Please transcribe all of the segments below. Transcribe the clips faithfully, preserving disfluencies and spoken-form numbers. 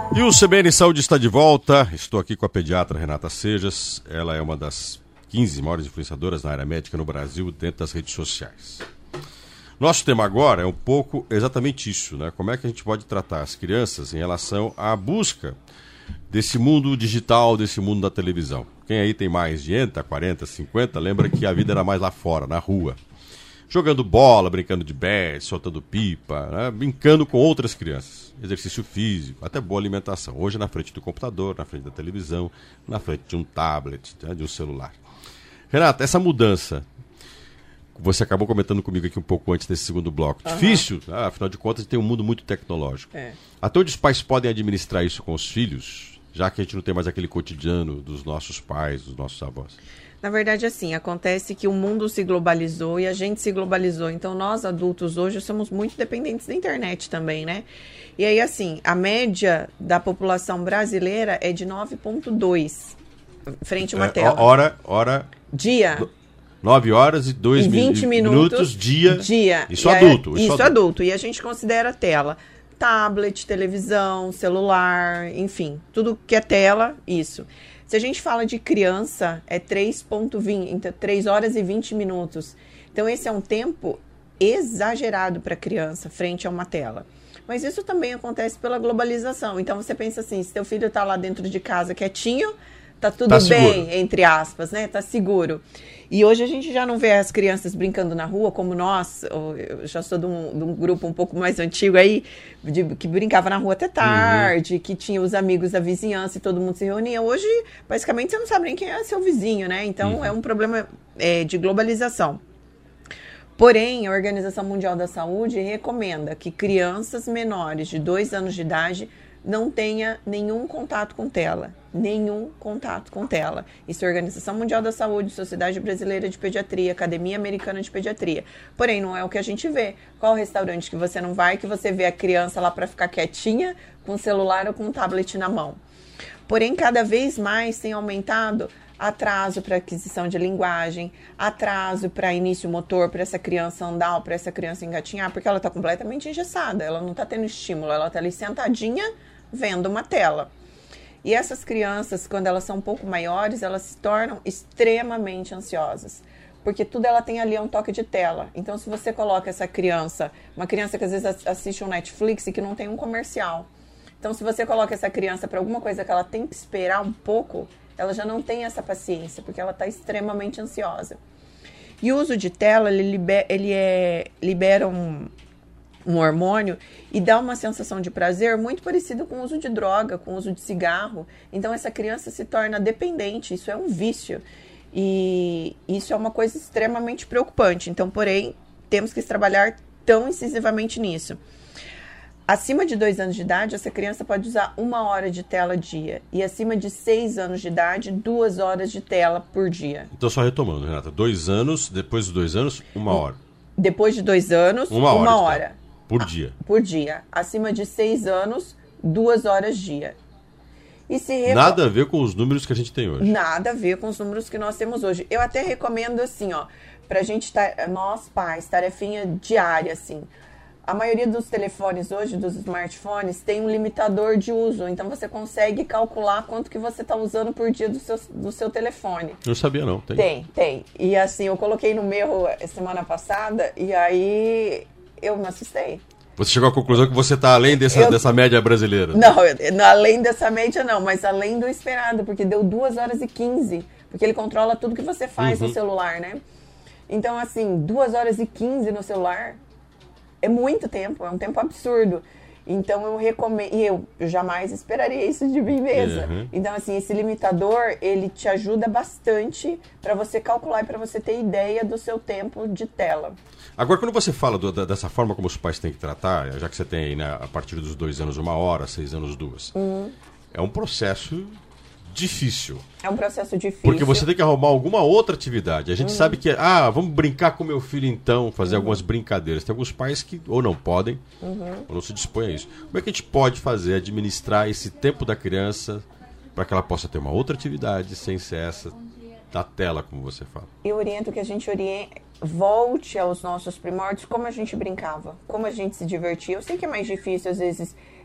E o C B N Saúde está de volta. Estou aqui com a pediatra Renata Sejas. Ela é uma das quinze maiores influenciadoras na área médica no Brasil, dentro das redes sociais. Nosso tema agora é um pouco exatamente isso, né? Como é que a gente pode tratar as crianças em relação à busca desse mundo digital, desse mundo da televisão. Quem aí tem mais de trinta, quarenta, cinquenta, lembra que a vida era mais lá fora, na rua. Jogando bola, brincando de bete, soltando pipa, né? Brincando com outras crianças. Exercício físico, até boa alimentação. Hoje na frente do computador, na frente da televisão, na frente de um tablet, né? De um celular. Renata, essa mudança, você acabou comentando comigo aqui um pouco antes desse segundo bloco. Uhum. Difícil, ah, afinal de contas, tem um mundo muito tecnológico. É. Até onde os pais podem administrar isso com os filhos, já que a gente não tem mais aquele cotidiano dos nossos pais, dos nossos avós? Na verdade, assim, acontece que o mundo se globalizou e a gente se globalizou. Então, nós adultos hoje somos muito dependentes da internet também, né? E aí, assim, a média da população brasileira é de nove vírgula dois frente a uma é, tela. Hora, hora... Dia. nove horas e dois vinte minutos, minutos, dia. dia. Isso e adulto. É, isso, isso adulto. adulto. E a gente considera tela. Tablet, televisão, celular, enfim. Tudo que é tela, isso. Se a gente fala de criança, é três horas e vinte minutos. Então, esse é um tempo exagerado para a criança frente a uma tela. Mas isso também acontece pela globalização. Então, você pensa assim, se teu filho está lá dentro de casa quietinho, tá tudo tá bem, seguro. Entre aspas, né? Tá seguro. E hoje a gente já não vê as crianças brincando na rua, como nós, eu já sou de um, de um grupo um pouco mais antigo aí, de, que brincava na rua até tarde, uhum. que tinha os amigos da vizinhança e todo mundo se reunia. Hoje, basicamente, você não sabe nem quem é seu vizinho, né? Então, uhum. é um problema é, de globalização. Porém, a Organização Mundial da Saúde recomenda que crianças menores de dois anos de idade não tenha nenhum contato com tela. Nenhum contato com tela. Isso é a Organização Mundial da Saúde, Sociedade Brasileira de Pediatria, Academia Americana de Pediatria. Porém, não é o que a gente vê. Qual restaurante que você não vai, que você vê a criança lá para ficar quietinha, com o celular ou com o tablet na mão? Porém, cada vez mais tem aumentado atraso para aquisição de linguagem, atraso para início motor, para essa criança andar ou para essa criança engatinhar, porque ela está completamente engessada, ela não está tendo estímulo, ela está ali sentadinha vendo uma tela. E essas crianças, quando elas são um pouco maiores, elas se tornam extremamente ansiosas, porque tudo ela tem ali é um toque de tela. Então, se você coloca essa criança, uma criança que às vezes assiste um Netflix e que não tem um comercial, então se você coloca essa criança para alguma coisa que ela tem que esperar um pouco, ela já não tem essa paciência, porque ela está extremamente ansiosa. E o uso de tela, ele, liber, ele é, libera um, um hormônio e dá uma sensação de prazer muito parecido com o uso de droga, com o uso de cigarro. Então, essa criança se torna dependente, isso é um vício. E isso é uma coisa extremamente preocupante. Então, porém, temos que trabalhar tão incisivamente nisso. Acima de dois anos de idade, essa criança pode usar uma hora de tela dia. E acima de seis anos de idade, duas horas de tela por dia. Então, só retomando, Renata, dois anos, depois dos dois anos, uma hora. Depois de dois anos, uma hora. Uma hora. Por dia. Por dia. Acima de seis anos, duas horas dia. E se reco... Nada a ver com os números que a gente tem hoje. Nada a ver com os números que nós temos hoje. Eu até recomendo assim, ó, pra gente, tar... nós pais, tarefinha diária, assim. A maioria dos telefones hoje, dos smartphones, tem um limitador de uso. Então, você consegue calcular quanto que você está usando por dia do seu, do seu telefone. Não sabia, não. Tem. Tem, tem. E assim, eu coloquei no meu semana passada e aí eu me assustei. Você chegou à conclusão que você está além dessa, eu... dessa média brasileira? Não, eu, além dessa média não, mas além do esperado, porque deu duas horas e quinze. Porque ele controla tudo que você faz uhum. no celular, né? Então, assim, duas horas e quinze no celular... É muito tempo, é um tempo absurdo. Então, eu recomendo... E eu jamais esperaria isso de mim mesma. Uhum. Então, assim, esse limitador, ele te ajuda bastante para você calcular e para você ter ideia do seu tempo de tela. Agora, quando você fala do, da, dessa forma como os pais têm que tratar, já que você tem aí, né, a partir dos dois anos uma hora, seis anos duas, uhum. é um processo difícil. É um processo difícil. Porque você tem que arrumar alguma outra atividade. A gente uhum. sabe que, ah, vamos brincar com meu filho então, fazer uhum. algumas brincadeiras. Tem alguns pais que ou não podem, uhum. ou não se dispõem a isso. Como é que a gente pode fazer, administrar esse tempo da criança para que ela possa ter uma outra atividade sem ser essa da tela, como você fala? Eu oriento que a gente oriente, volte aos nossos primórdios, como a gente brincava, como a gente se divertia. Eu sei que é mais difícil, às vezes,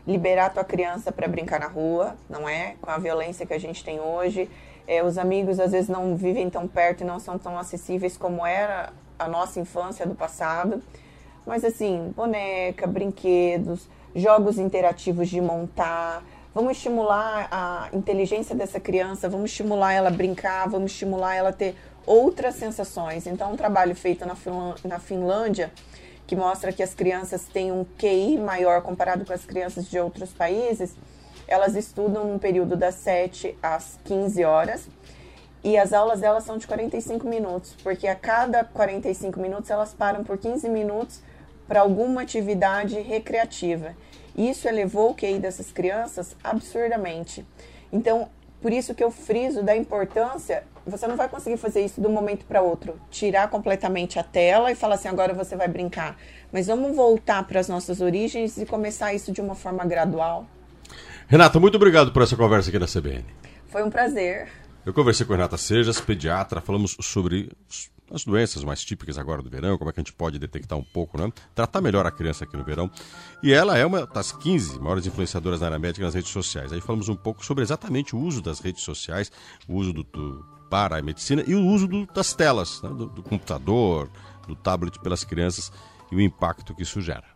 liberar a tua criança para brincar na rua, não é? Com a violência que a gente tem hoje. É, os amigos às vezes não vivem tão perto e não são tão acessíveis como era a nossa infância do passado. Mas assim, boneca, brinquedos, jogos interativos de montar. Vamos estimular a inteligência dessa criança, vamos estimular ela a brincar, vamos estimular ela a ter outras sensações. Então, um trabalho feito na, Finlã- na Finlândia, que mostra que as crianças têm um Q I maior comparado com as crianças de outros países, elas estudam num período das sete às quinze horas e as aulas delas são de quarenta e cinco minutos, porque a cada quarenta e cinco minutos elas param por quinze minutos para alguma atividade recreativa. Isso elevou o Q I dessas crianças absurdamente. Então, por isso que eu friso da importância, você não vai conseguir fazer isso de um momento para outro, tirar completamente a tela e falar assim, agora você vai brincar. Mas vamos voltar para as nossas origens e começar isso de uma forma gradual. Renata, muito obrigado por essa conversa aqui na C B N. Foi um prazer. Eu conversei com a Renata Sejas, pediatra, falamos sobre as doenças mais típicas agora do verão, como é que a gente pode detectar um pouco, né? Tratar melhor a criança aqui no verão. E ela é uma das quinze maiores influenciadoras na área médica nas redes sociais. Aí falamos um pouco sobre exatamente o uso das redes sociais, o uso do, do, para a medicina e o uso do, das telas, né? do, do computador, do tablet pelas crianças e o impacto que isso gera.